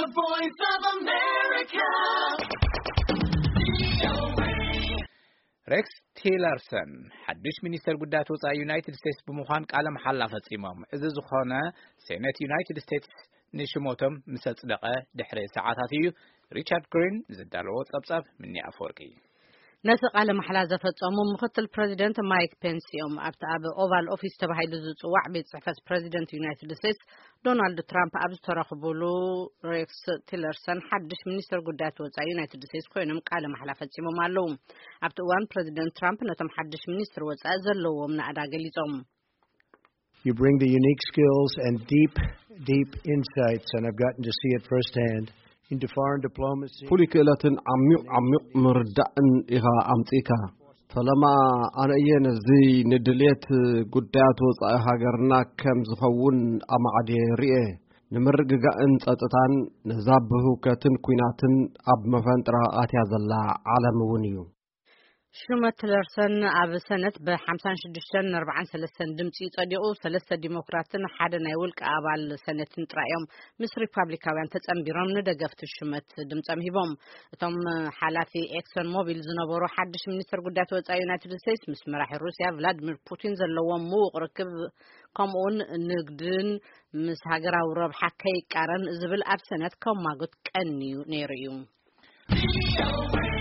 The Voice of America. ሬክስ ቲለርሰን حدش ሚኒስተር ጉዳያት ወፃኢ ዩናይትድ ስቴትስ በመሆን ቃለ መሐላ ፈጽሞም እዚ ዝኾነ ሴኔት ዩናይትድ ስቴትስ ንሽሞቶም ምሰጽደቀ ድሕረ ሰዓታት እዩ ሪቻርድ ግሪን ዝዳለዎ ጸብጻብ ምንያ አፈወርቂ ነቲ ቃለ መሐላ ዘፈጸሙ ምክትል ፕሬዚደንት ማይክ ፔንሲዮም ኣብ ኦቫል ኦፊስ ተባሂሉ ዝጽዋዕ ቤት ጽሕፈት ፕሬዚደንት ዩናይትድ ስቴትስ ዶናልድ ትራምፕ ኣብ ዝተረኽቡሉ ሬክስ ቲለርሰን ሓድሽ ሚኒስተር ጉዳያት ወፃኢ ዩናይትድ ስቴትስ ኮይኖም ቃለ መሐላ ፈጺሞም ኣለዉ ኣብቲ እዋን ፕሬዚደንት ትራምፕ ነቶም ሓድሽ ሚኒስተር ወፃኢ ዘለዎም ናዕዳ ገሊጾም You bring the unique skills and deep insights and I've gotten to see it firsthand into foreign diplomacy. ፖሊክለትን ዓሚቕ ምርዳእን ኢኻ ኣምጺካ ፈለማ ኣነየ ነዚ ንድልየት ጉዳያት ወፃኢ ሃገርና ከም ዝኸውን ኣማዕዴ ርኤ ንምርግጋእን ጸጥታን ነዛብህ ሁከትን ኩናትን ኣብ መፈንጥራ ኣትያ ዘላ ዓለም እውን እዩ ሹመት ቲለርሰን ኣብ ሰነት በ56-43 ድምጽ ጸዲቁ 3 ዲሞክራትን ሓደ ናይ ውልቀ አባል ሰነትን ጥራዮም ምስ ሪፐብሊካውያን ተጸምቢሮም ንደገፍቲ ሹመት ድምጽም ሂቦም እቶም ሓላፊ ኤክሰን ሞቢል ዝነበሩ ሓድሽ ሚኒስተር ጉዳያት ወፃኢ ዩናይትድ ስቴትስ ምስ መራሒ ሩስያ ቭላድሚር ፑቲን ዘለዎም ምውቕ ርክብ ከምኡን ንግድን ምስ ሃገራዊ ረብሓ ከይቃረን ዝብል ኣብ ሰነት ከማጉት ቀንዩ ነይሩ እዩ